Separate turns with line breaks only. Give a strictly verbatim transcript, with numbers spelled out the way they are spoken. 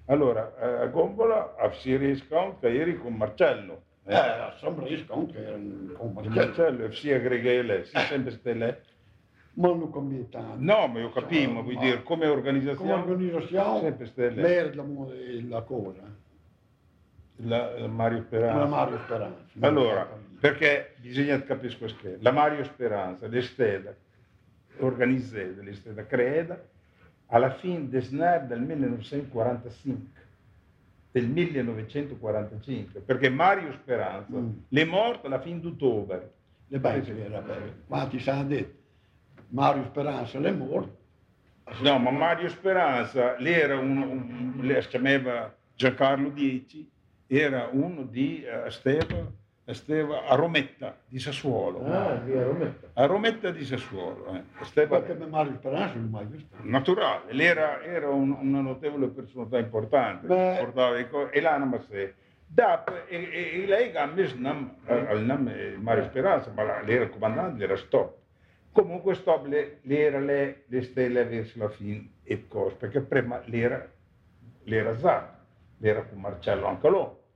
Allora, eh, a Gombola si riesca che ieri con Marcello.
Eh, eh sempre riesca che con Marcello.
Marcello, si aggreghe, si sempre stelle.
Ma non cambia tanto.
No, ma io capisco, ma vuoi dire come organizzazione?
Come organizzazione,
sempre stelle.
merda la cosa.
La, la Mario Speranza.
La Mario Speranza.
Allora, perché bisogna capire questo che la Mario Speranza, le stelle organizzate, le stelle create, alla fine del del millenovecentoquarantacinque, del millenovecentoquarantacinque, perché Mario Speranza mm. è morto alla fine d'ottobre.
Le banche era bene. Quanti si hanno detto? Mario Speranza è morto.
No, ma Mario Speranza, lei era uno, un, lei si chiamava Giancarlo Dieci, era uno di uh, Esteva, Esteva a Rometta di Sassuolo.
Ah, di a Rometta.
A Rometta di Sassuolo. Eh. Esteva,
perché Mario Speranza non mai visto.
Naturale, lei era, era un, una notevole personalità importante. Portava i co- e l'anima se. Dopo, e, e, e lei ha messo il nome Mario Speranza, ma lei era comandante, era stop. Comunque stop, le, le era le, le stelle verso la fine e cose, perché prima l'era, l'era Zara, l'era con Marcello anche loro.